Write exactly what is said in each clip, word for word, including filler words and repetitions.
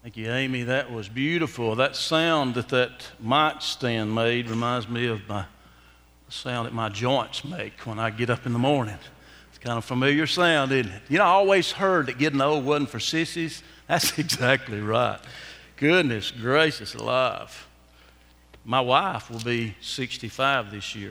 Thank you, Amy. That was beautiful. That sound that that mic stand made reminds me of my the sound that my joints make when I get up in the morning. It's kind of a familiar sound, isn't it? You know, I always heard that getting old wasn't for sissies. That's exactly right. Goodness gracious alive. My wife will be sixty-five this year.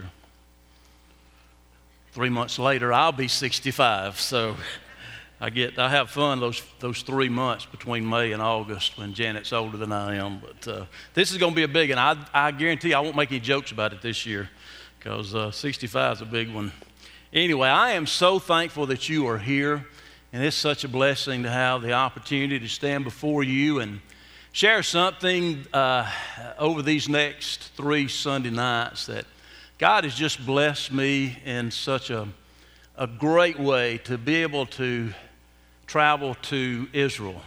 Three months later, I'll be sixty-five, so I get I have fun those those three months between May and August when Janet's older than I am. But uh, this is going to be a big one. I, I guarantee I won't make any jokes about it this year because uh, sixty-five is a big one. Anyway, I am so thankful that you are here, and it's such a blessing to have the opportunity to stand before you and share something uh, over these next three Sunday nights that God has just blessed me in such a, a great way to be able to travel to Israel,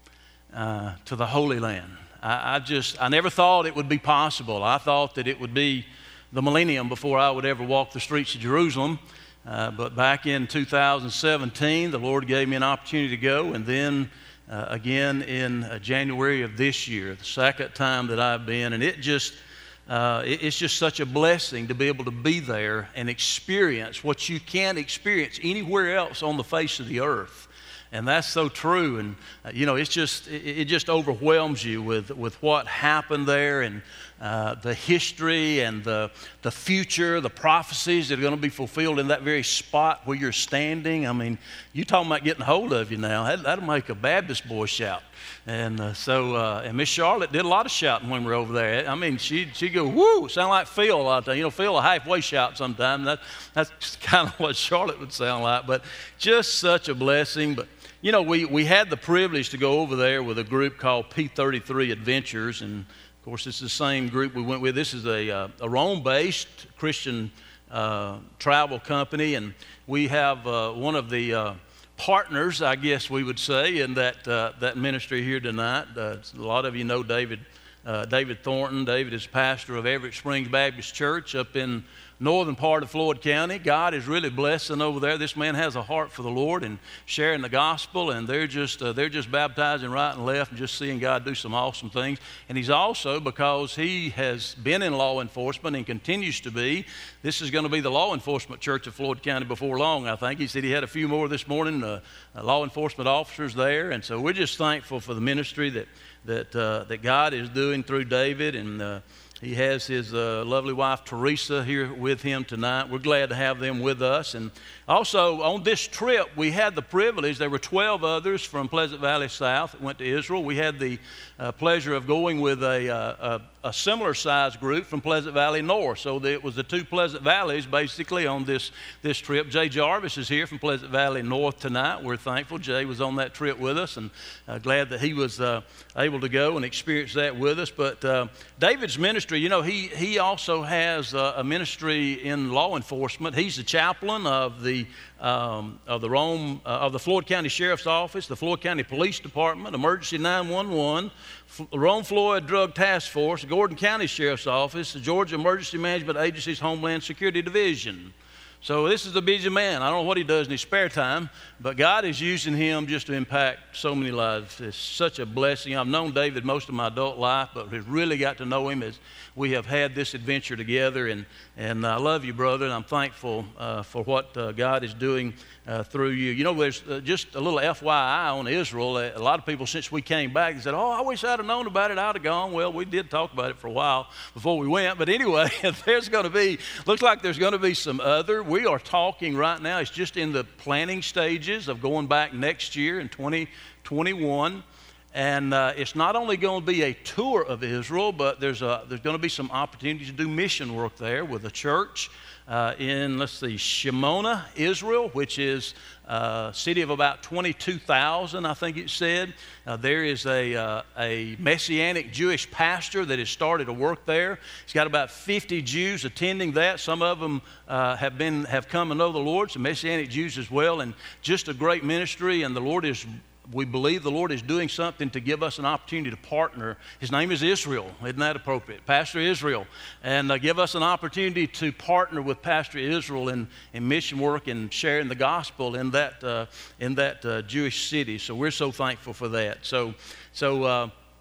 uh, to the Holy Land. I, I just, I never thought it would be possible. I thought that it would be the millennium before I would ever walk the streets of Jerusalem. Uh, but back in two thousand seventeen, the Lord gave me an opportunity to go, and then uh, again in uh, January of this year, the second time that I've been, and it just, uh, it, it's just such a blessing to be able to be there and experience what you can't experience anywhere else on the face of the earth. And that's so true. And, uh, you know, it's just, it, it just overwhelms you with, with what happened there and uh, the history and the, the future, the prophecies that are going to be fulfilled in that very spot where you're standing. I mean, you talking about getting hold of you now. That, that'll make a Baptist boy shout. And uh, so, uh, and Miss Charlotte did a lot of shouting when we were over there. I mean, she she go, woo, sound like Phil a lot of times. You know, Phil will halfway shout sometimes. That, that's kind of what Charlotte would sound like. But just such a blessing. But, you know, we, we had the privilege to go over there with a group called P thirty-three Adventures. And, of course, it's the same group we went with. This is a, uh, a Rome-based Christian uh, travel company. And we have uh, one of the uh, partners, I guess we would say, in that uh, that ministry here tonight. Uh, a lot of you know David uh, David Thornton. David is pastor of Everett Springs Baptist Church up in northern part of Floyd County. God is really blessing over there. This man has a heart for the Lord and sharing the gospel, and they're just uh, they're just baptizing right and left and just seeing God do some awesome things. And he's also, because he has been in law enforcement and continues to be, this is going to be the law enforcement church of Floyd County before long, I think. He said he had a few more this morning, uh, uh, law enforcement officers there. And so we're just thankful for the ministry that that uh, that God is doing through David. And uh, he has his uh, lovely wife, Teresa, here with him tonight. We're glad to have them with us. And also, on this trip, we had the privilege, there were twelve others from Pleasant Valley South that went to Israel. We had the uh, pleasure of going with a, uh, a, a similar-sized group from Pleasant Valley North. So the, it was the two Pleasant Valleys, basically, on this, this trip. Jay Jarvis is here from Pleasant Valley North tonight. We're thankful Jay was on that trip with us, and uh, glad that he was uh, able to go and experience that with us. But uh, David's ministry, you know, he, he also has uh, a ministry in law enforcement. He's the chaplain of the um, of the Rome uh, of the Floyd County Sheriff's Office, the Floyd County Police Department, Emergency nine one one, F- Rome Floyd Drug Task Force, the Gordon County Sheriff's Office, the Georgia Emergency Management Agency's Homeland Security Division. So this is a busy man. I don't know what he does in his spare time, but God is using him just to impact so many lives. It's such a blessing. I've known David most of my adult life, but we've really got to know him as we have had this adventure together. And, and I love you, brother, and I'm thankful uh, for what uh, God is doing uh, through you. You know, there's uh, just a little F Y I on Israel. A lot of people, since we came back, they said, oh, I wish I'd have known about it. I'd have gone. Well, we did talk about it for a while before we went. But anyway, there's going to be, looks like there's going to be some other. We are talking right now, it's just in the planning stages of going back next year in twenty twenty-one. And uh, it's not only going to be a tour of Israel, but there's, a, there's going to be some opportunities to do mission work there with a church uh, in, let's see, Shimona, Israel, which is a city of about twenty-two thousand, I think it said. Uh, there is a, uh, a Messianic Jewish pastor that has started to work there. He's got about fifty Jews attending that. Some of them uh, have been have come to know the Lord, some Messianic Jews as well, and just a great ministry. And the Lord is we believe the Lord is doing something to give us an opportunity to partner. His name is Israel. Isn't that appropriate? Pastor Israel. And uh, give us an opportunity to partner with Pastor Israel in, in mission work and sharing the gospel in that, uh, in that uh, Jewish city. So we're so thankful for that. So, so uh,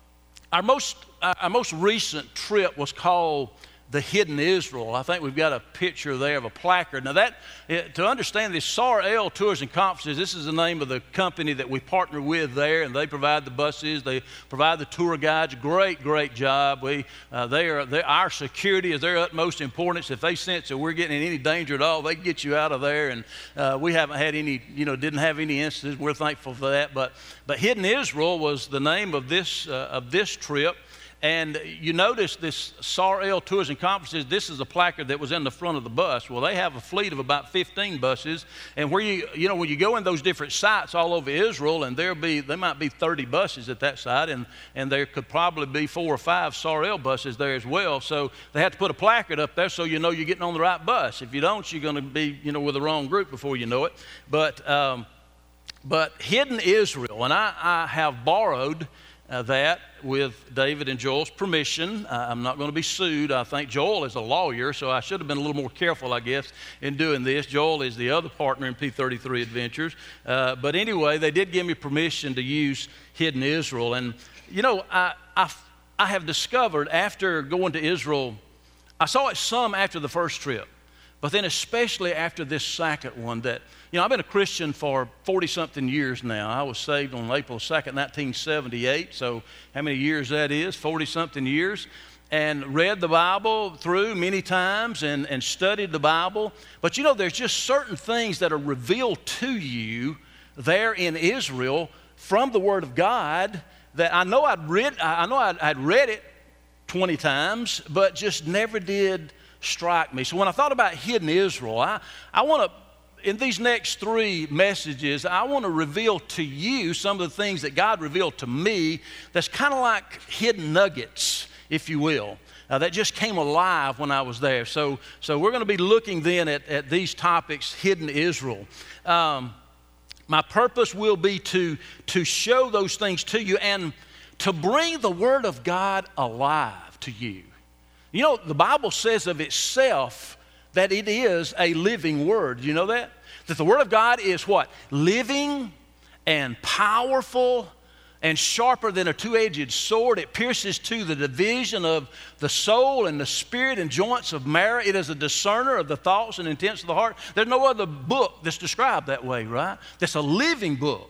our most, our most recent trip was called the Hidden Israel. I think we've got a picture there of a placard. Now that, to understand this, S A R L Tours and Conferences, this is the name of the company that we partner with there, and they provide the buses, they provide the tour guides. Great, great job. We, uh, they are, they, our security is their utmost importance. If they sense that we're getting in any danger at all, they can get you out of there, and uh, we haven't had any, you know, didn't have any instances. We're thankful for that. But, but Hidden Israel was the name of this, uh, of this trip. And you notice this S A R L Tours and Conferences, this is a placard that was in the front of the bus. Well, they have a fleet of about fifteen buses. And where you, you know, when you go in those different sites all over Israel, and there'll be, there might be thirty buses at that site, and, and there could probably be four or five S A R L buses there as well. So they have to put a placard up there so you know you're getting on the right bus. If you don't, you're going to be, you know, with the wrong group before you know it. But, um, but Hidden Israel, and I, I have borrowed Uh, that with David and Joel's permission. Uh, I'm not going to be sued. I think Joel is a lawyer, so I should have been a little more careful, I guess, in doing this. Joel is the other partner in P thirty-three Adventures. Uh, but anyway, they did give me permission to use Hidden Israel. And, you know, I, I, I have discovered after going to Israel, I saw it some after the first trip, but then especially after this second one that, you know, I've been a Christian for forty-something years now. I was saved on April second, nineteen seventy-eight, so how many years that is? forty-something years. And read the Bible through many times and, and studied the Bible. But, you know, there's just certain things that are revealed to you there in Israel from the Word of God that I know I'd read, I know I'd, I'd read it twenty times, but just never did strike me. So when I thought about Hidden Israel, I, I want to, in these next three messages, I want to reveal to you some of the things that God revealed to me that's kind of like hidden nuggets, if you will, uh, that just came alive when I was there. So, so we're going to be looking then at, at these topics, Hidden Israel. Um, my purpose will be to, to show those things to you and to bring the Word of God alive to you. You know, the Bible says of itself that it is a living Word. Do you know that? That the Word of God is what? Living and powerful and sharper than a two-edged sword. It pierces to the division of the soul and the spirit and joints of marrow. It is a discerner of the thoughts and intents of the heart. There's no other book that's described that way, right? That's a living book.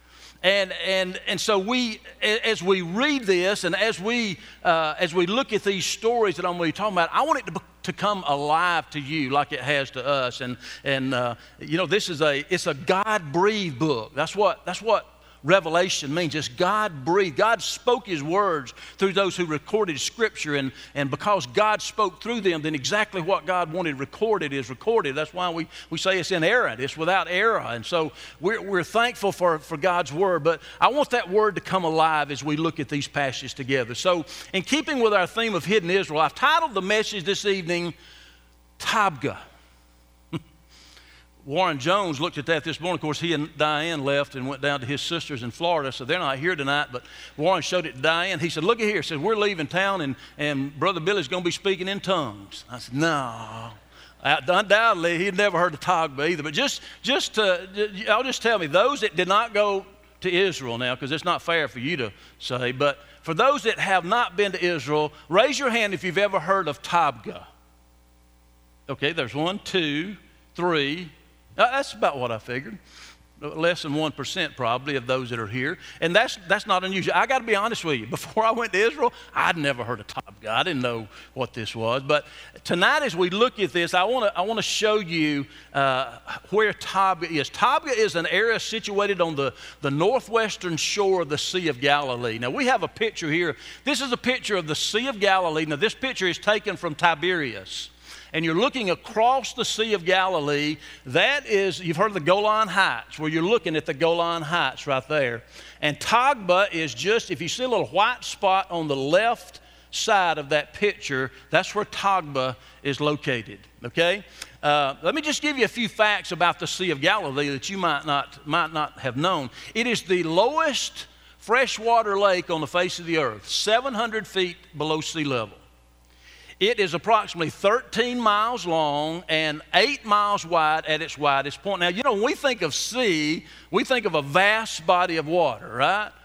And, and, and so we, as we read this and as we, uh, as we look at these stories that I'm going to be talking about, I want it to, to come alive to you like it has to us. And, and uh, you know, this is a, it's a God-breathed book. That's what, that's what Revelation means. It's God-breathed. God spoke His words through those who recorded Scripture, and, and because God spoke through them, then exactly what God wanted recorded is recorded. That's why we, we say it's inerrant. It's without error. And so we're, we're thankful for, for God's Word, but I want that Word to come alive as we look at these passages together. So in keeping with our theme of Hidden Israel, I've titled the message this evening, Tabgha. Warren Jones looked at that this morning. Of course, he and Diane left and went down to his sisters in Florida, so they're not here tonight. But Warren showed it to Diane. He said, look at here. He said, we're leaving town, and, and Brother Billy's going to be speaking in tongues. I said, no. Undoubtedly, he'd never heard of Tabgha either. But just, just to, I'll just tell me, those that did not go to Israel now, because it's not fair for you to say, but for those that have not been to Israel, raise your hand if you've ever heard of Tabgha. Okay, there's one, two, three. Uh, that's about what I figured. Less than one percent probably of those that are here. And that's that's not unusual. I got to be honest with you. Before I went to Israel, I'd never heard of Tabgha. I didn't know what this was. But tonight as we look at this, I want to I want to show you uh, where Tabgha is. Tabgha is an area situated on the, the northwestern shore of the Sea of Galilee. Now we have a picture here. This is a picture of the Sea of Galilee. Now this picture is taken from Tiberias. And you're looking across the Sea of Galilee. That is, you've heard of the Golan Heights, where you're looking at the Golan Heights right there. And Tabgha is just, if you see a little white spot on the left side of that picture, that's where Tabgha is located, okay? Uh, let me just give you a few facts about the Sea of Galilee that you might not, might not have known. It is the lowest freshwater lake on the face of the earth, seven hundred feet below sea level. It is approximately thirteen miles long and eight miles wide at its widest point. Now, you know, when we think of sea, we think of a vast body of water, right?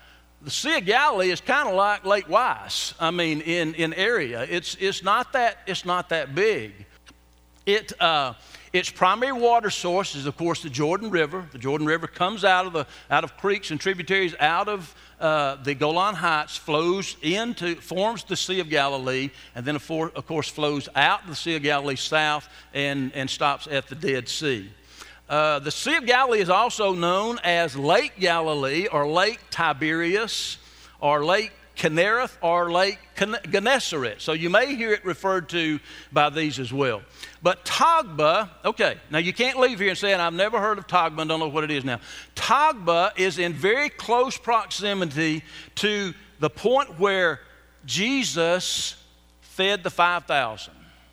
the Sea of Galilee is kind of like Lake Wise. I mean, in, in area, it's, it's, not that, it's not that big. It, uh, its primary water source is, of course, the Jordan River. The Jordan River comes out of, the, out of creeks and tributaries out of uh, the Golan Heights, flows into, forms the Sea of Galilee, and then, of, for, of course, flows out of the Sea of Galilee south and, and stops at the Dead Sea. Uh, the Sea of Galilee is also known as Lake Galilee or Lake Tiberias or Lake Kinnereth or Lake Gennesaret. So you may hear it referred to by these as well. But Tagba, okay, now you can't leave here and say, I've never heard of Tagba and don't know what it is now. Tagba is in very close proximity to the point where Jesus fed the five thousand,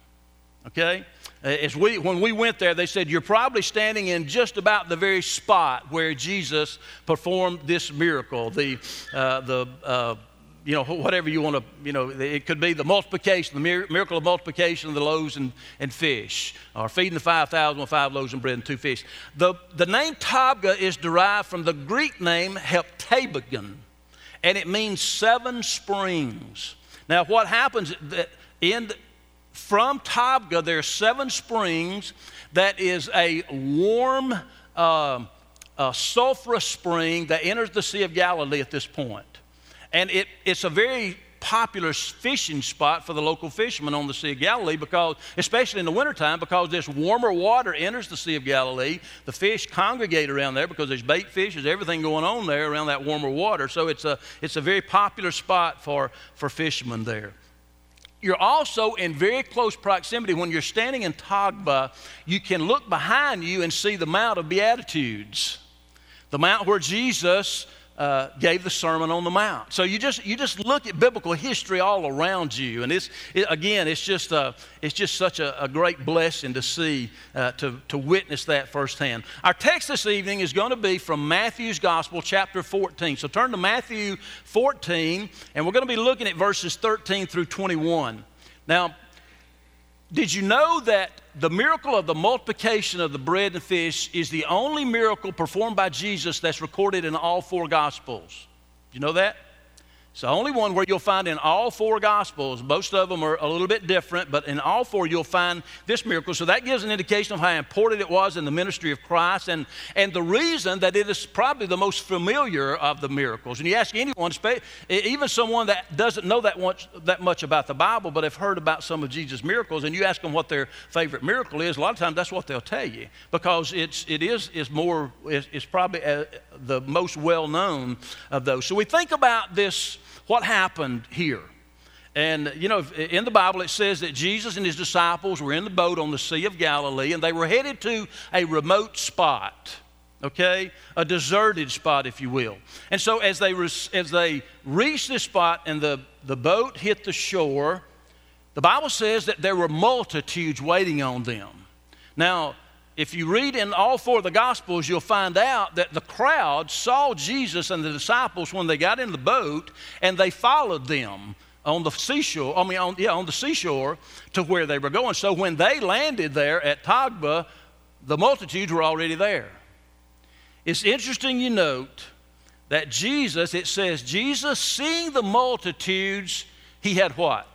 okay? As we, when we went there, they said, you're probably standing in just about the very spot where Jesus performed this miracle, the, uh, the uh, you know, whatever you want to, you know, it could be the multiplication, the miracle of multiplication of the loaves and, and fish, or feeding the five thousand with five loaves and bread and two fish. The, the name Tabgha is derived from the Greek name Heptabagon, and it means seven springs. Now, what happens in from Tabgha, there are seven springs that is a warm, uh, a sulfurous spring that enters the Sea of Galilee at this point. And it, it's a very popular fishing spot for the local fishermen on the Sea of Galilee, because, especially in the wintertime, because this warmer water enters the Sea of Galilee. The fish congregate around there because there's bait fish, there's everything going on there around that warmer water. So it's a, it's a very popular spot for, for fishermen there. You're also in very close proximity. When you're standing in Tagba, you can look behind you and see the Mount of Beatitudes, the mount where Jesus uh, gave the Sermon on the Mount. So you just you just look at biblical history all around you, and it's it, again, it's just uh, it's just such a, a great blessing to see uh, to to witness that firsthand. Our text this evening is going to be from Matthew's Gospel, chapter fourteen. So turn to Matthew fourteen, and we're going to be looking at verses thirteen through twenty-one. Now, did you know that the miracle of the multiplication of the bread and fish is the only miracle performed by Jesus that's recorded in all four Gospels? Do you know that? It's the only one where you'll find in all four Gospels. Most of them are a little bit different, but in all four you'll find this miracle. So that gives an indication of how important it was in the ministry of Christ, and, and the reason that it is probably the most familiar of the miracles. And you ask anyone, even someone that doesn't know that much, that much about the Bible, but have heard about some of Jesus' miracles, and you ask them what their favorite miracle is, a lot of times that's what they'll tell you, because it's, it is, is more, it's, it's probably the most well-known of those. So we think about this, what happened here. And, you know, in the Bible it says that Jesus and his disciples were in the boat on the Sea of Galilee, and they were headed to a remote spot, okay? A deserted spot, if you will. And so as they, as they reached this spot and the, the boat hit the shore, the Bible says that there were multitudes waiting on them. Now, if you read in all four of the Gospels, you'll find out that the crowd saw Jesus and the disciples when they got in the boat, and they followed them on the seashore, I mean, on, yeah, on the seashore to where they were going. So when they landed there at Tagba, the multitudes were already there. It's interesting you note that Jesus, it says, Jesus, seeing the multitudes, he had what?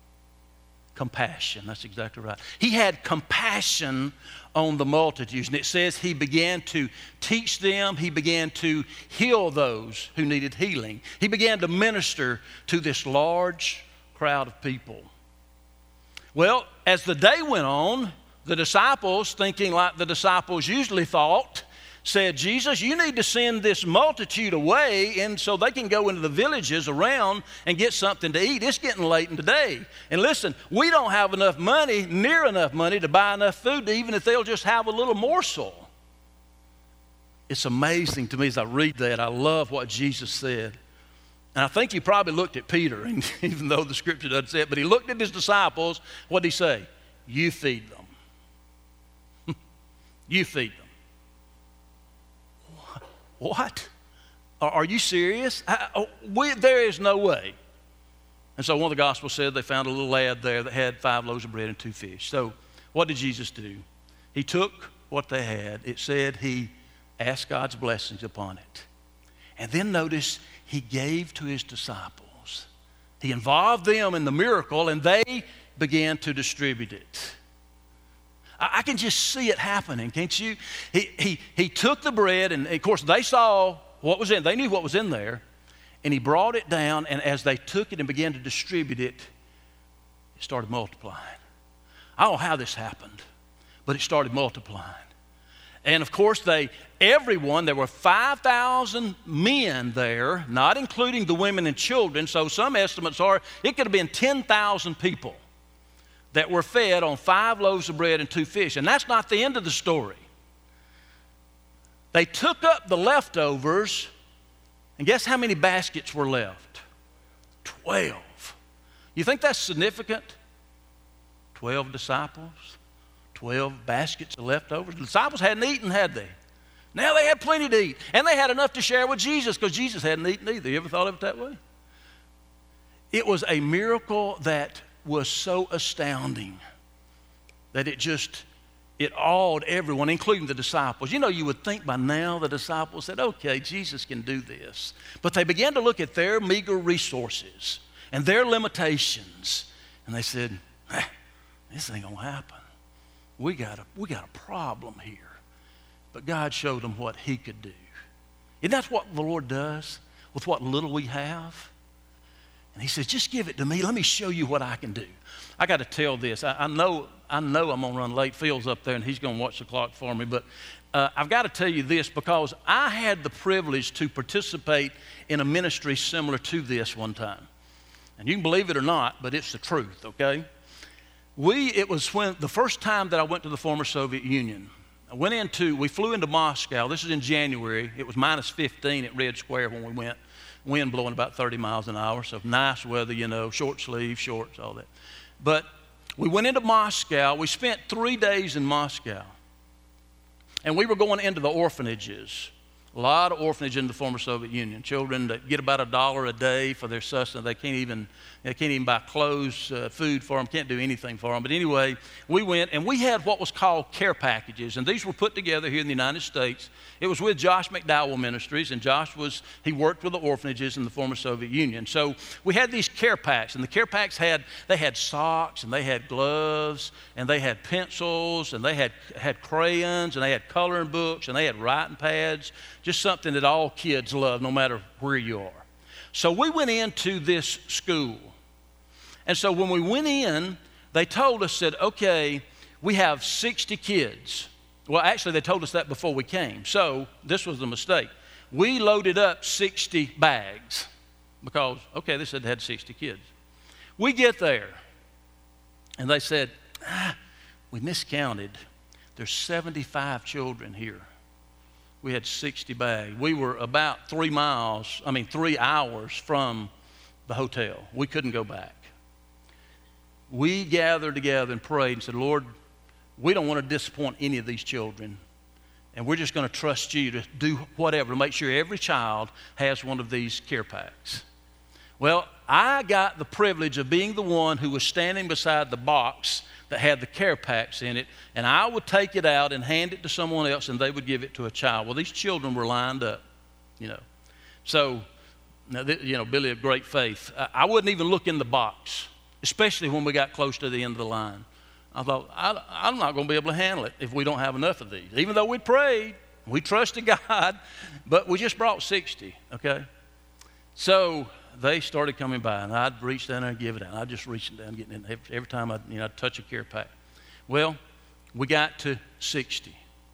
Compassion. That's exactly right. He had compassion on the multitudes. And it says he began to teach them. He began to heal those who needed healing. He began to minister to this large crowd of people. Well, as the day went on, the disciples, thinking like the disciples usually thought, said, Jesus, you need to send this multitude away and so they can go into the villages around and get something to eat. It's getting late in the day. And listen, we don't have enough money, near enough money to buy enough food, to, even if they'll just have a little morsel. It's amazing to me as I read that. I love what Jesus said. And I think he probably looked at Peter, even though the scripture doesn't say it, but he looked at his disciples. What did he say? You feed them. You feed them. What? Are you serious? I, we, there is no way. And so one of the Gospels said they found a little lad there that had five loaves of bread and two fish. So what did Jesus do? He took what they had. It said he asked God's blessings upon it. And then notice he gave to his disciples. He involved them in the miracle, and they began to distribute it. I, I can just see it happening, can't you? He, he, he took the bread, and of course they saw what was in. They knew what was in there, and he brought it down, and as they took it and began to distribute it, it started multiplying. I don't know how this happened, but it started multiplying. And of course, they, everyone, there were five thousand men there, not including the women and children. So some estimates are it could have been ten thousand people that were fed on five loaves of bread and two fish. And that's not the end of the story. They took up the leftovers, and guess how many baskets were left? Twelve. You think that's significant? Twelve disciples. Twelve baskets of leftovers. The disciples hadn't eaten, had they? Now they had plenty to eat. And they had enough to share with Jesus because Jesus hadn't eaten either. You ever thought of it that way? It was a miracle that was so astounding that it just, it awed everyone, including the disciples. You know, you would think by now the disciples said, okay, Jesus can do this. But they began to look at their meager resources and their limitations. And they said, ah, this ain't going to happen. We got a, we got a problem here. But God showed them what he could do. And that's what the Lord does with what little we have. And he says, just give it to me. Let me show you what I can do. I got to tell this. I, I know I know I'm going to run late. Phil's up there, and he's going to watch the clock for me. But uh, I've got to tell you this because I had the privilege to participate in a ministry similar to this one time. And you can believe it or not, but it's the truth, okay? We, it was when the first time that I went to the former Soviet Union. I went into, we flew into Moscow. This is in January. It was minus fifteen at Red Square when we went. Wind blowing about thirty miles an hour, so nice weather, you know, short sleeves, shorts, all that. But we went into Moscow. We spent three days in Moscow. And we were going into the orphanages. A lot of orphanages in the former Soviet Union. Children that get about a dollar a day for their sustenance. They can't even, they can't even buy clothes, uh, food for them, can't do anything for them. But anyway, we went and we had what was called care packages. And these were put together here in the United States. It was with Josh McDowell Ministries. And Josh was, he worked with the orphanages in the former Soviet Union. So we had these care packs. And the care packs had, they had socks and they had gloves and they had pencils and they had, had crayons and they had coloring books and they had writing pads. Just something that all kids love, no matter where you are. So we went into this school. And so when we went in, they told us that, okay, we have sixty kids. Well, actually, they told us that before we came. So this was the mistake. We loaded up sixty bags because, okay, they said they had sixty kids. We get there, and they said, ah, we miscounted. There's seventy-five children here. We had sixty bags. We were about three miles, I mean, three hours from the hotel. We couldn't go back. We gathered together and prayed and said, Lord, we don't want to disappoint any of these children. And we're just going to trust you to do whatever to make sure every child has one of these care packs. Well, I got the privilege of being the one who was standing beside the box that had the care packs in it, and I would take it out and hand it to someone else, and they would give it to a child. Well, these children were lined up, you know. So, you know, Billy of great faith. I wouldn't even look in the box, especially when we got close to the end of the line. I thought, I, I'm not going to be able to handle it if we don't have enough of these. Even though we prayed, we trusted God, but we just brought sixty, okay? So they started coming by, and I'd reach down there and give it out. I'd just reach down, getting it every time I'd, you know, I'd touch a care pack. Well, we got to sixty.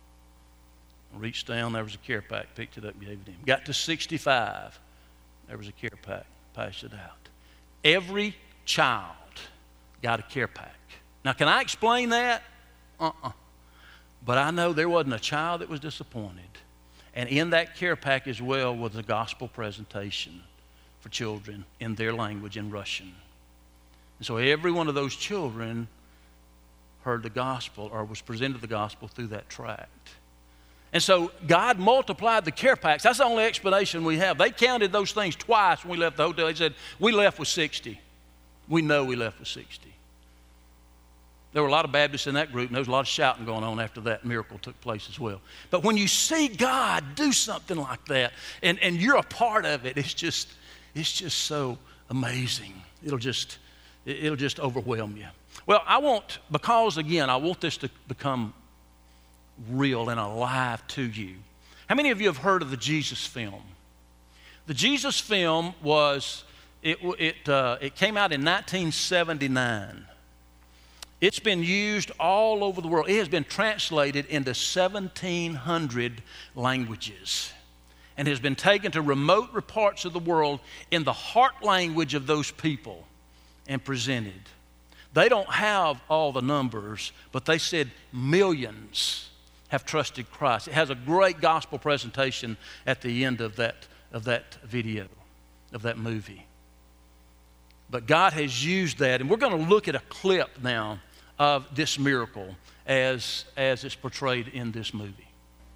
I reached down, there was a care pack, picked it up, gave it to him. Got to sixty-five, there was a care pack, passed it out. Every child got a care pack. Now, can I explain that? Uh-uh. But I know there wasn't a child that was disappointed. And in that care pack as well was a gospel presentation for children in their language, in Russian. And so every one of those children heard the gospel or was presented the gospel through that tract. And so God multiplied the care packs. That's the only explanation we have. They counted those things twice when we left the hotel. They said, we left with sixty. We know we left with sixty. There were a lot of Baptists in that group, and there was a lot of shouting going on after that miracle took place as well. But when you see God do something like that, and, and you're a part of it, it's just, it's just so amazing. It'll just, it'll just overwhelm you. Well, I want, because again, I want this to become real and alive to you. How many of you have heard of the Jesus film? The Jesus film was, it, it, uh, it came out in nineteen seventy-nine. It's been used all over the world. It has been translated into seventeen hundred languages and has been taken to remote parts of the world in the heart language of those people and presented. They don't have all the numbers, but they said millions have trusted Christ. It has a great gospel presentation at the end of that, of that video, of that movie. But God has used that, and we're going to look at a clip now of this miracle as, as it's portrayed in this movie.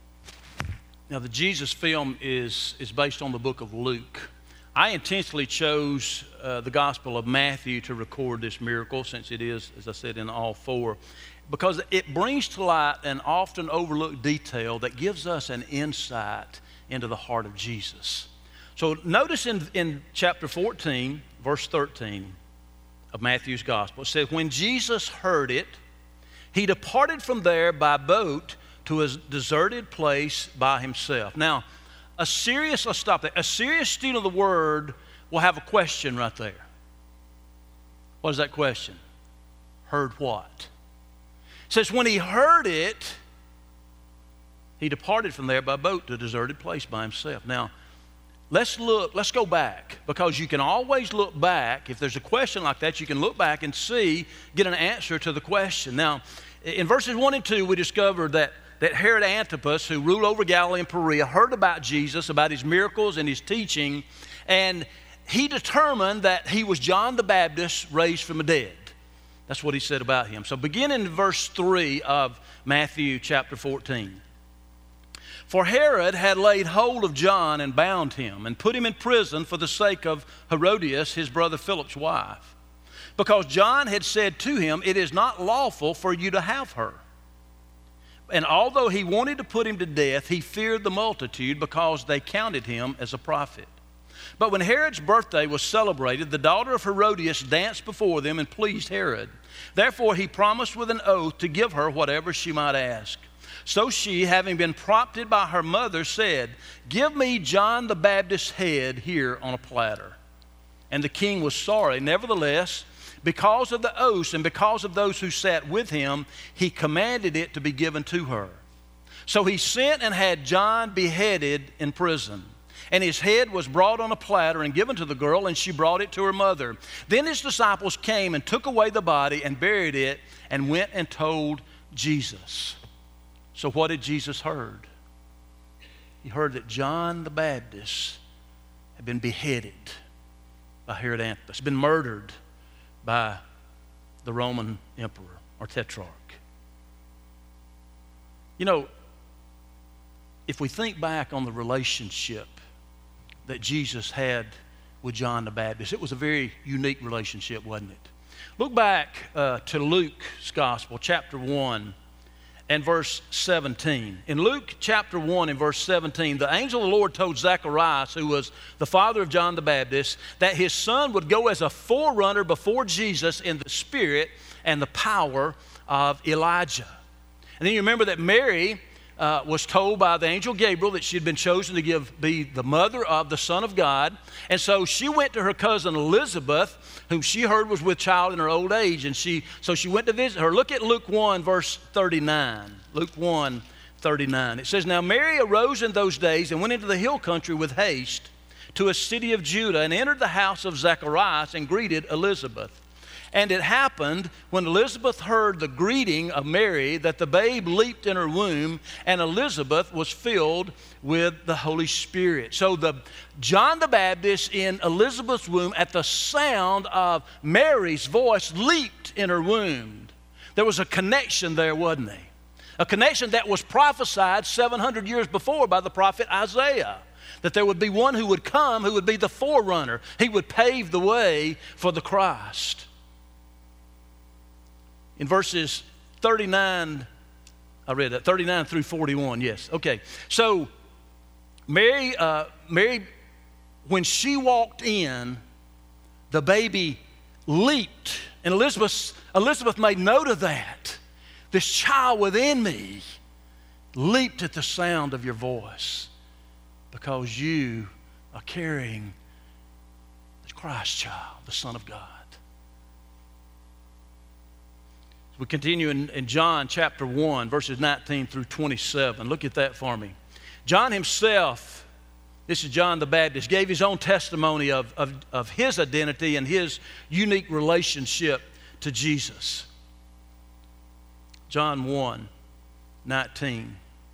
Now, the Jesus film is, is based on the book of Luke. I intentionally chose uh, the Gospel of Matthew to record this miracle, since it is, as I said, in all four, because it brings to light an often overlooked detail that gives us an insight into the heart of Jesus. So notice in, in chapter fourteen, verse thirteen, of Matthew's gospel. It says, when Jesus heard it, he departed from there by boat to a deserted place by himself. Now, a serious, let's stop there. A serious student of the word will have a question right there. What is that question? Heard what? It says, when he heard it, he departed from there by boat to a deserted place by himself. Now, Let's look, let's go back, because you can always look back. If there's a question like that, you can look back and see, get an answer to the question. Now, in verses one and two, we discovered that, that Herod Antipas, who ruled over Galilee and Perea, heard about Jesus, about his miracles and his teaching, and he determined that he was John the Baptist raised from the dead. That's what he said about him. So beginning in verse three of Matthew chapter fourteen. For Herod had laid hold of John and bound him and put him in prison for the sake of Herodias, his brother Philip's wife, because John had said to him, it is not lawful for you to have her. And although he wanted to put him to death, he feared the multitude because they counted him as a prophet. But when Herod's birthday was celebrated, the daughter of Herodias danced before them and pleased Herod. Therefore he promised with an oath to give her whatever she might ask. So she, having been prompted by her mother, said, give me John the Baptist's head here on a platter. And the king was sorry. Nevertheless, because of the oaths and because of those who sat with him, he commanded it to be given to her. So he sent and had John beheaded in prison. And his head was brought on a platter and given to the girl, and she brought it to her mother. Then his disciples came and took away the body and buried it and went and told Jesus. So what did Jesus heard? He heard that John the Baptist had been beheaded by Herod Antipas, been murdered by the Roman emperor or tetrarch. You know, if we think back on the relationship that Jesus had with John the Baptist, it was a very unique relationship, wasn't it? Look back uh, to Luke's Gospel, chapter one. And verse seventeen. In Luke chapter one and verse seventeen, the angel of the Lord told Zacharias, who was the father of John the Baptist, that his son would go as a forerunner before Jesus in the spirit and the power of Elijah. And then you remember that Mary uh, was told by the angel Gabriel that she had been chosen to give, be the mother of the Son of God. And so she went to her cousin Elizabeth, whom she heard was with child in her old age. And she, so she went to visit her. Look at Luke one, verse thirty-nine. Luke one, thirty-nine. It says, now Mary arose in those days and went into the hill country with haste to a city of Judah and entered the house of Zacharias and greeted Elizabeth. And it happened when Elizabeth heard the greeting of Mary that the babe leaped in her womb, and Elizabeth was filled with the Holy Spirit. So the John the Baptist in Elizabeth's womb, at the sound of Mary's voice, leaped in her womb. There was a connection there, wasn't there? A connection that was prophesied seven hundred years before by the prophet Isaiah. That there would be one who would come who would be the forerunner. He would pave the way for the Christ. in verses thirty-nine, I read that, thirty-nine through forty-one, yes. Okay, so Mary, uh, Mary, when she walked in, the baby leaped. And Elizabeth, Elizabeth made note of that. This child within me leaped at the sound of your voice because you are carrying the Christ child, the Son of God. We continue in, in John chapter one, verses nineteen through twenty-seven. Look at that for me. John himself, this is John the Baptist, gave his own testimony of, of, of his identity and his unique relationship to Jesus. John one, nineteen.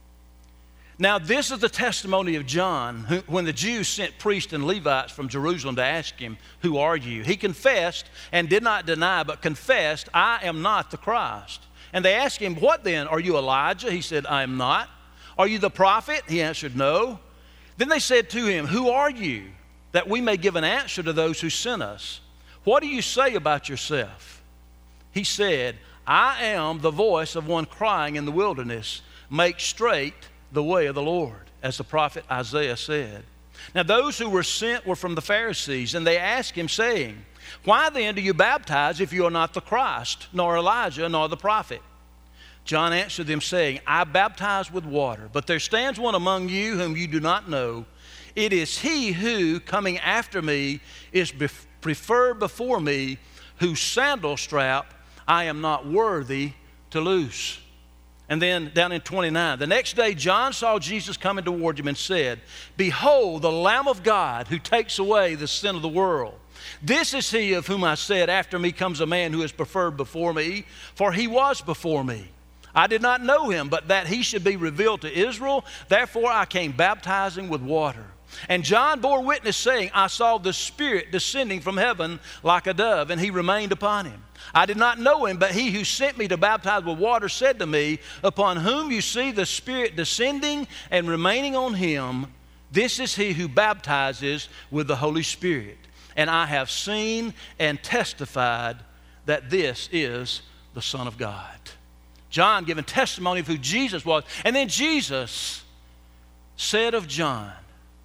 Now this is the testimony of John, who, when the Jews sent priests and Levites from Jerusalem to ask him, "Who are you?" He confessed and did not deny, but confessed, "I am not the Christ." And they asked him, "What then? Are you Elijah?" He said, "I am not." "Are you the prophet?" He answered, "No." Then they said to him, "Who are you? That we may give an answer to those who sent us. What do you say about yourself?" He said, "I am the voice of one crying in the wilderness, make straight the way of the Lord," as the prophet Isaiah said. Now those who were sent were from the Pharisees, and they asked him, saying, "Why then do you baptize if you are not the Christ, nor Elijah, nor the prophet?" John answered them, saying, "I baptize with water, but there stands one among you whom you do not know. It is he who, coming after me, is bef- preferred before me, whose sandal strap I am not worthy to loose." And then down in twenty-nine, the next day John saw Jesus coming toward him and said, "Behold, the Lamb of God who takes away the sin of the world. This is he of whom I said, after me comes a man who is preferred before me, for he was before me. I did not know him, but that he should be revealed to Israel. Therefore I came baptizing with water." And John bore witness, saying, "I saw the Spirit descending from heaven like a dove, and he remained upon him. I did not know him, but he who sent me to baptize with water said to me, Upon whom you see the Spirit descending and remaining on him, this is he who baptizes with the Holy Spirit. And I have seen and testified that this is the Son of God." John giving testimony of who Jesus was. And then Jesus said of John,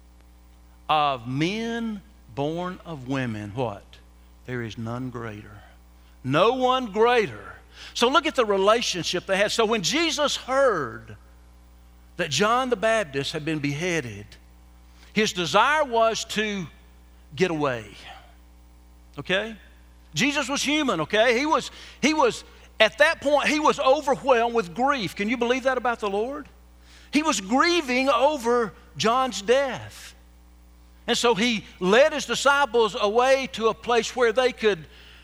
"Of men born of women," what? "There is none greater." No one greater. So look at the relationship they had. So when Jesus heard that John the Baptist had been beheaded, his desire was to get away. Okay? Jesus was human, okay? He was, he was, at that point, he was overwhelmed with grief. Can you believe that about the Lord? He was grieving over John's death. And so he led his disciples away to a place where they could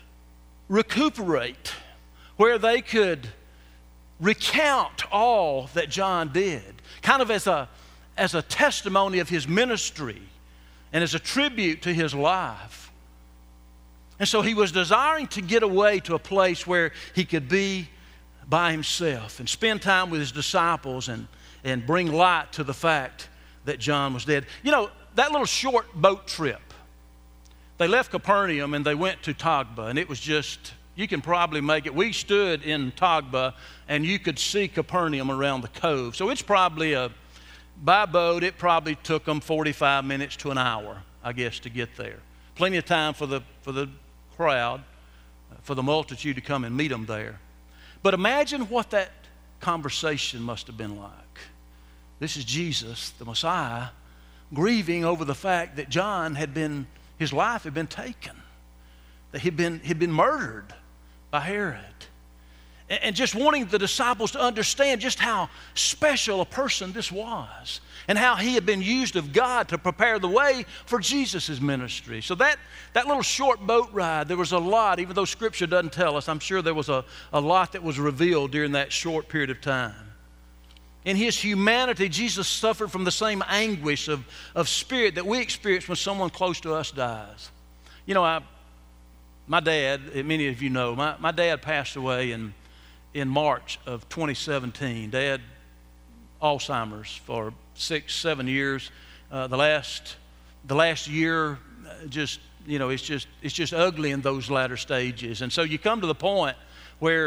recuperate, where they could recount all that John did, kind of as a, as a testimony of his ministry and as a tribute to his life. And so he was desiring to get away to a place where he could be by himself and spend time with his disciples and, and bring light to the fact that John was dead. You know, that little short boat trip, they left Capernaum and they went to Tagba, and it was just, you can probably make it. We stood in Tagba and you could see Capernaum around the cove. So it's probably a, by boat, it probably took them forty-five minutes to an hour, I guess, to get there. Plenty of time for the, for the crowd, for the multitude to come and meet them there. But imagine what that conversation must have been like. This is Jesus, the Messiah, grieving over the fact that John had been, his life had been taken, that he'd been, he'd been murdered by Herod. And, and just wanting the disciples to understand just how special a person this was and how he had been used of God to prepare the way for Jesus' ministry. So that, that little short boat ride, there was a lot, even though Scripture doesn't tell us, I'm sure there was a, a lot that was revealed during that short period of time. In his humanity, Jesus suffered from the same anguish of, of spirit that we experience when someone close to us dies. You know, I, my dad, many of you know, my, my dad passed away in, in March of twenty seventeen. Dad, Alzheimer's for six, seven years. Uh, the last, the last year, just, you know, it's just, it's just ugly in those latter stages. And so you come to the point where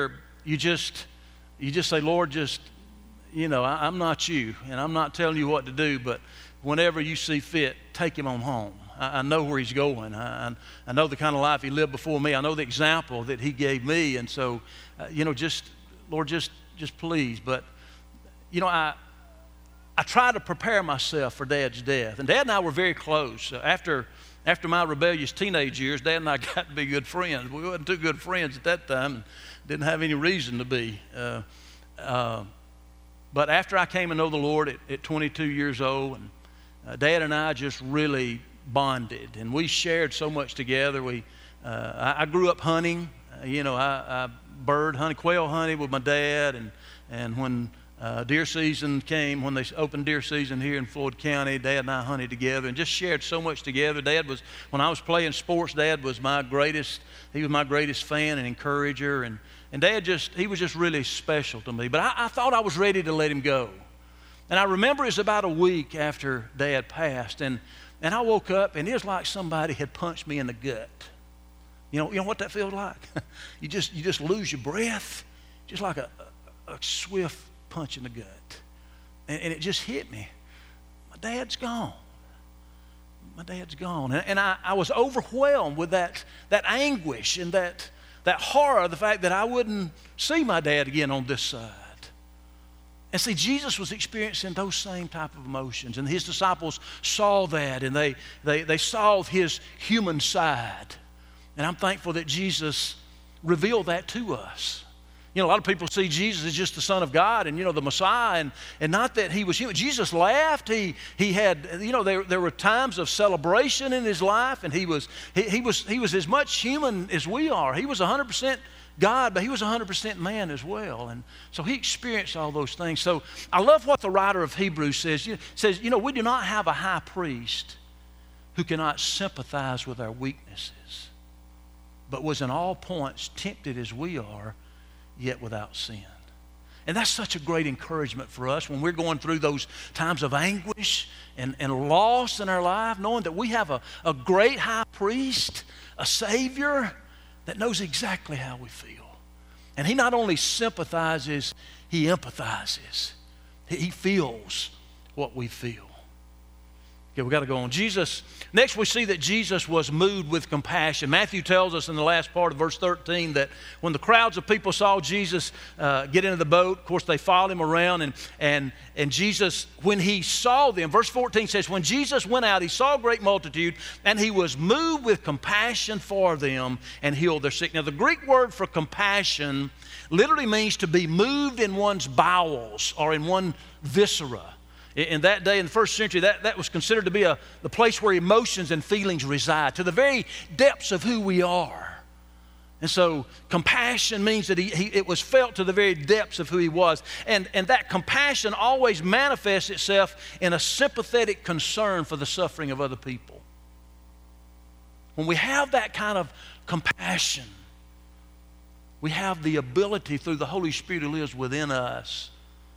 you just, you just say, Lord, just, you know, I, I'm not you, and I'm not telling you what to do, but whenever you see fit, take him on home. I, I know where he's going. I, I know the kind of life he lived before me. I know the example that he gave me, and so, uh, you know, just, Lord, just, just please. But, you know, I, I try to prepare myself for Dad's death, and Dad and I were very close. Uh, after, after my rebellious teenage years, Dad and I got to be good friends. We weren't too good friends at that time, and didn't have any reason to be. Uh, uh, but after I came to know the Lord at, at twenty-two years old, and uh, Dad and I just really bonded, and we shared so much together. We, uh, I, I grew up hunting. Uh, you know, I, I bird hunted, quail hunted with my dad, and and when uh, deer season came, when they opened deer season here in Floyd County, Dad and I hunted together and just shared so much together. Dad was, when I was playing sports, Dad was my greatest. He was my greatest fan and encourager, and and Dad just, he was just really special to me. But I, I thought I was ready to let him go. And I remember it was about a week after Dad passed, and, and I woke up, and it was like somebody had punched me in the gut. You know, you know what that feels like? you just you just lose your breath, just like a, a, a swift punch in the gut. And, and it just hit me. My dad's gone. My dad's gone. And, and I, I was overwhelmed with that, that anguish and that, that horror of the fact that I wouldn't see my dad again on this side. And see, Jesus was experiencing those same type of emotions, and his disciples saw that, and they, they, they saw his human side. And I'm thankful that Jesus revealed that to us. You know, a lot of people see Jesus as just the Son of God and, you know, the Messiah, and, and not that he was human. Jesus laughed. He, he had, you know, there, there were times of celebration in his life, and he was, he, he was, he was as much human as we are. He was one hundred percent God, but he was one hundred percent man as well. And so he experienced all those things. So I love what the writer of Hebrews says. He says, you know, we do not have a high priest who cannot sympathize with our weaknesses, but was in all points tempted as we are, yet without sin. And that's such a great encouragement for us when we're going through those times of anguish and, and loss in our life, knowing that we have a, a great high priest, a Savior that knows exactly how we feel. And he not only sympathizes, he empathizes. He feels what we feel. Okay, we got to go on. Jesus, next we see that Jesus was moved with compassion. Matthew tells us in the last part of verse thirteen that when the crowds of people saw Jesus uh, get into the boat, of course they followed him around, and, and, and Jesus, when he saw them, verse fourteen says, when Jesus went out, he saw a great multitude, and he was moved with compassion for them and healed their sick. Now the Greek word for compassion literally means to be moved in one's bowels or in one viscera. In that day, in the first century, that, that was considered to be a, the place where emotions and feelings reside, to the very depths of who we are. And so compassion means that he, he, it was felt to the very depths of who he was. And, and that compassion always manifests itself in a sympathetic concern for the suffering of other people. When we have that kind of compassion, we have the ability through the Holy Spirit who lives within us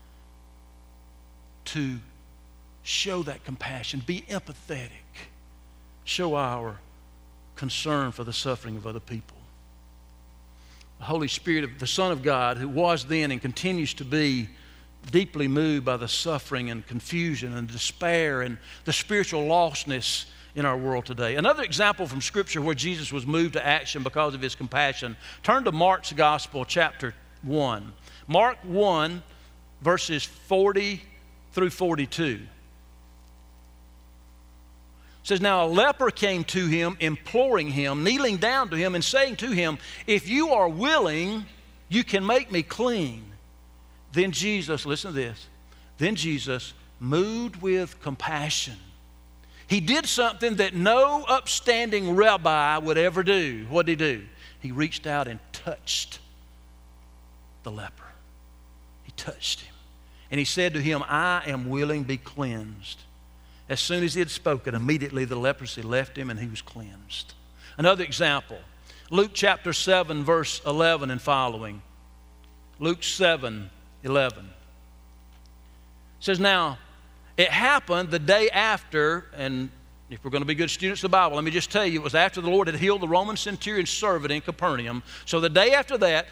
to show that compassion, be empathetic, show our concern for the suffering of other people. The Holy Spirit, the Son of God, who was then and continues to be deeply moved by the suffering and confusion and despair and the spiritual lostness in our world today. Another example from Scripture where Jesus was moved to action because of his compassion. Turn to Mark's Gospel, chapter one. Mark one, verses forty through forty-two. It says, now a leper came to him, imploring him, kneeling down to him and saying to him, if you are willing, you can make me clean. Then Jesus, listen to this, then Jesus, moved with compassion. He did something that no upstanding rabbi would ever do. What did he do? He reached out and touched the leper. He touched him. And he said to him, I am willing, be cleansed. As soon as he had spoken, immediately the leprosy left him and he was cleansed. Another example, Luke chapter seven, verse eleven and following. Luke seven, eleven. It says, now, it happened the day after, and if we're going to be good students of the Bible, let me just tell you, it was after the Lord had healed the Roman centurion's servant in Capernaum. So the day after that,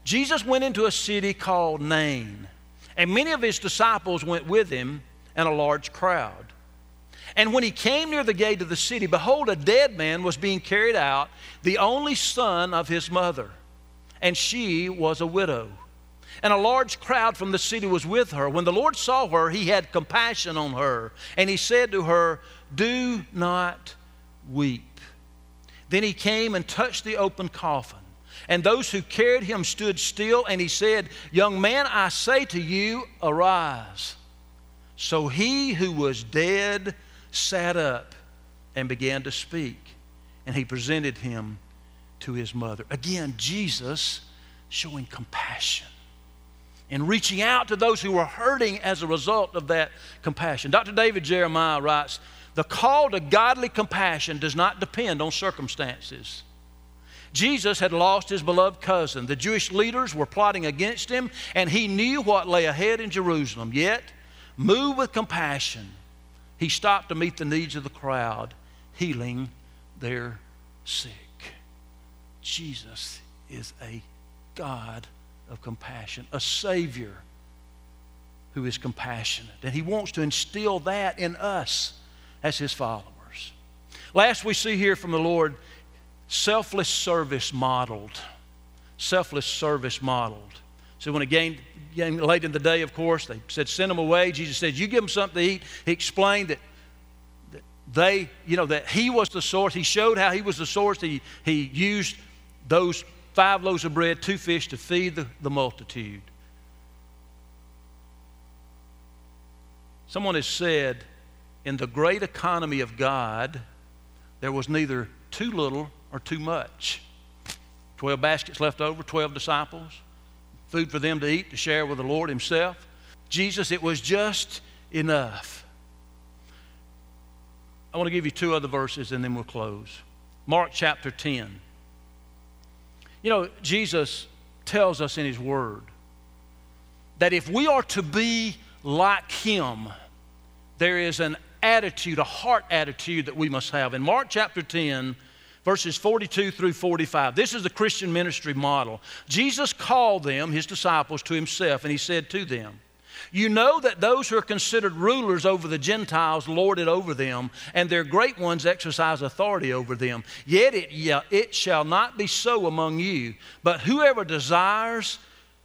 Jesus went into a city called Nain, and many of his disciples went with him and a large crowd. And when he came near the gate of the city, behold, a dead man was being carried out, the only son of his mother, and she was a widow. And a large crowd from the city was with her. When the Lord saw her, he had compassion on her, and he said to her, "Do not weep." Then he came and touched the open coffin, and those who carried him stood still, and he said, "Young man, I say to you, arise." So he who was dead sat up and began to speak, and he presented him to his mother. Again, Jesus showing compassion and reaching out to those who were hurting as a result of that compassion. Doctor David Jeremiah writes, "The call to godly compassion does not depend on circumstances." Jesus had lost his beloved cousin. The Jewish leaders were plotting against him, and he knew what lay ahead in Jerusalem. Yet, moved with compassion, he stopped to meet the needs of the crowd, healing their sick. Jesus is a God of compassion, a Savior who is compassionate. And he wants to instill that in us as his followers. Last, we see here from the Lord, selfless service modeled. Selfless service modeled. So when again, again, late in the day, of course, they said, send them away. Jesus said, you give them something to eat. He explained that, that they, you know, that he was the source. He showed how he was the source. He, he used those five loaves of bread, two fish to feed the, the multitude. Someone has said, in the great economy of God, there was neither too little or too much. Twelve baskets left over, twelve disciples, food for them to eat, to share with the Lord himself. Jesus, it was just enough. I want to give you two other verses and then we'll close. Mark chapter ten. You know, Jesus tells us in his word that if we are to be like him, there is an attitude, a heart attitude that we must have. In Mark chapter ten, verses forty-two through forty-five, this is the Christian ministry model. Jesus called them, his disciples, to himself, and he said to them, you know that those who are considered rulers over the Gentiles lord it over them, and their great ones exercise authority over them. Yet it, yeah, it shall not be so among you, but whoever desires,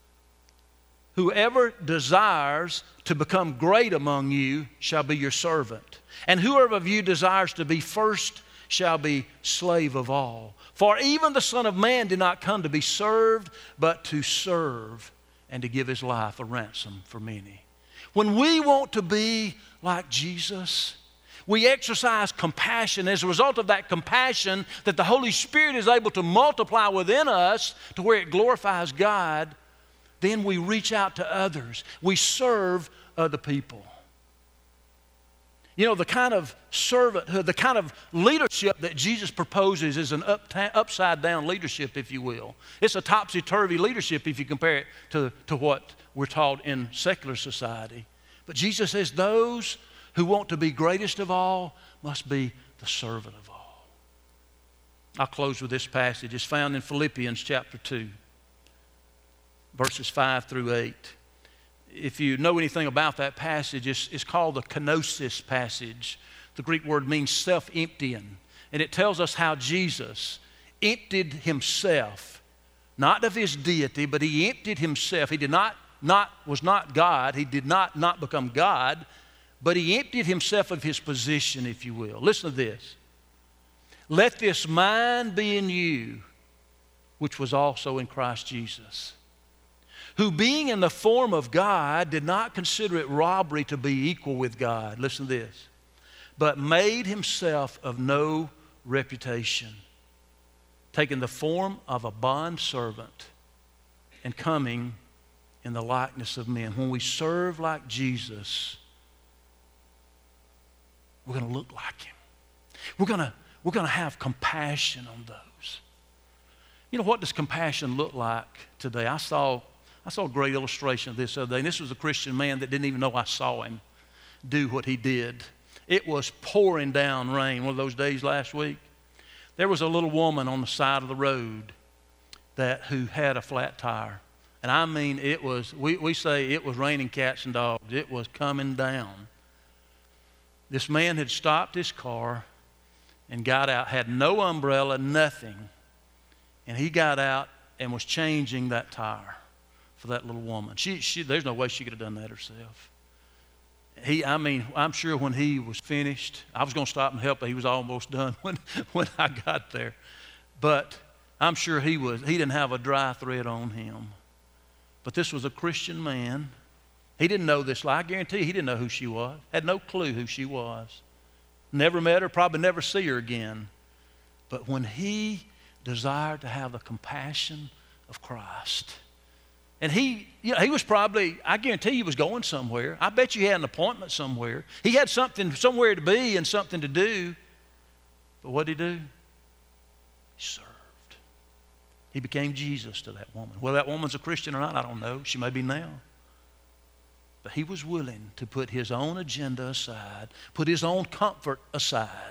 whoever desires to become great among you shall be your servant. And whoever of you desires to be first shall be slave of all. For even the Son of Man did not come to be served, but to serve and to give his life a ransom for many. When we want to be like Jesus, we exercise compassion. As a result of that compassion, that the Holy Spirit is able to multiply within us to where it glorifies God, then we reach out to others. We serve other people. You know, the kind of servanthood, the kind of leadership that Jesus proposes is an up, upside down leadership, if you will. It's a topsy-turvy leadership if you compare it to, to what we're taught in secular society. But Jesus says those who want to be greatest of all must be the servant of all. I'll close with this passage. It's found in Philippians chapter two, verses five through eight. If you know anything about that passage, it's, it's called the kenosis passage. The Greek word means self-emptying. And it tells us how Jesus emptied himself, not of his deity, but he emptied himself. He did not, not was not God. He did not not become God, but he emptied himself of his position, if you will. Listen to this. Let this mind be in you, which was also in Christ Jesus, who being in the form of God did not consider it robbery to be equal with God. Listen to this. But made himself of no reputation, taking the form of a bondservant and coming in the likeness of men. When we serve like Jesus, we're going to look like him. We're going to, we're going to have compassion on those. You know, what does compassion look like today? I saw I saw a great illustration of this the other day, and this was a Christian man that didn't even know I saw him do what he did. It was pouring down rain, one of those days last week. There was a little woman on the side of the road that who had a flat tire. And I mean, it was, we, we say it was raining cats and dogs. It was coming down. This man had stopped his car and got out, had no umbrella, nothing. And he got out and was changing that tire for that little woman. She, she, there's no way she could have done that herself. He, I mean, I'm sure when he was finished, I was going to stop and help, but he was almost done when, when I got there. But I'm sure he was, he didn't have a dry thread on him. But this was a Christian man. He didn't know this. I guarantee you, he didn't know who she was. Had no clue who she was. Never met her, probably never see her again. But when he desired to have the compassion of Christ, and he, you know, he was probably, I guarantee he was going somewhere. I bet you he had an appointment somewhere. He had something, somewhere to be and something to do. But what did he do? He served. He became Jesus to that woman. Whether that woman's a Christian or not, I don't know. She may be now. But he was willing to put his own agenda aside, put his own comfort aside,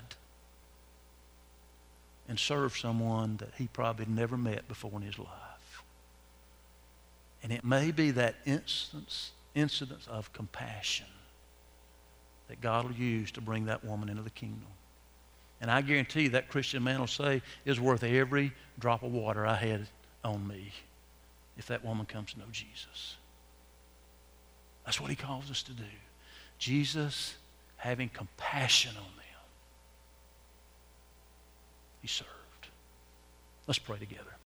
and serve someone that he probably never met before in his life. And it may be that instance, incidence of compassion that God will use to bring that woman into the kingdom. And I guarantee you that Christian man will say, it's worth every drop of water I had on me if that woman comes to know Jesus. That's what he calls us to do. Jesus having compassion on them. He served. Let's pray together.